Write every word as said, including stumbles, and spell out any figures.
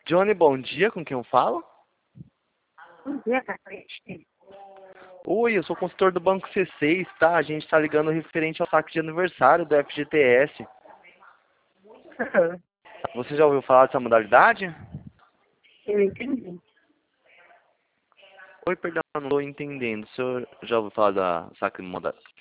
Johnny, bom dia, com quem eu falo? Bom dia, Caprete. Oi, eu sou consultor do Banco C seis, tá? A gente tá ligando referente ao saque de aniversário do F G T S. Você já ouviu falar dessa modalidade? Eu entendi. Oi, perdão, não estou entendendo. O senhor já ouviu falar da saque moda-